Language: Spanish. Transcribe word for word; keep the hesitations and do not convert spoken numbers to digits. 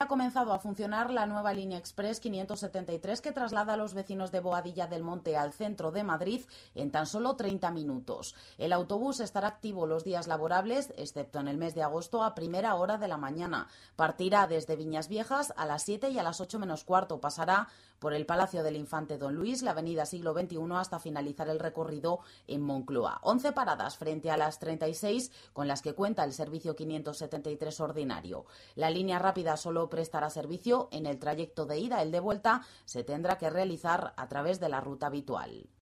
comenzado a funcionar la nueva línea Express quinientos setenta y tres que traslada a los vecinos de Boadilla del Monte al centro de Madrid en tan solo treinta minutos. El autobús estará activo los días laborables, excepto en el mes de agosto, a primera hora de la mañana. Partirá desde Viñas Viejas a las siete y a las ocho menos cuarto. Pasará por el Palacio del Infante Don Luis, la avenida Siglo veintiuno, hasta finalizar el recorrido en Moncloa. once paradas frente a las treinta y seis con las que cuenta el servicio quinientos setenta y tres ordinario. La línea rápida solo prestará servicio en el trayecto de ida. El de vuelta se tendrá que realizar a través de la ruta habitual.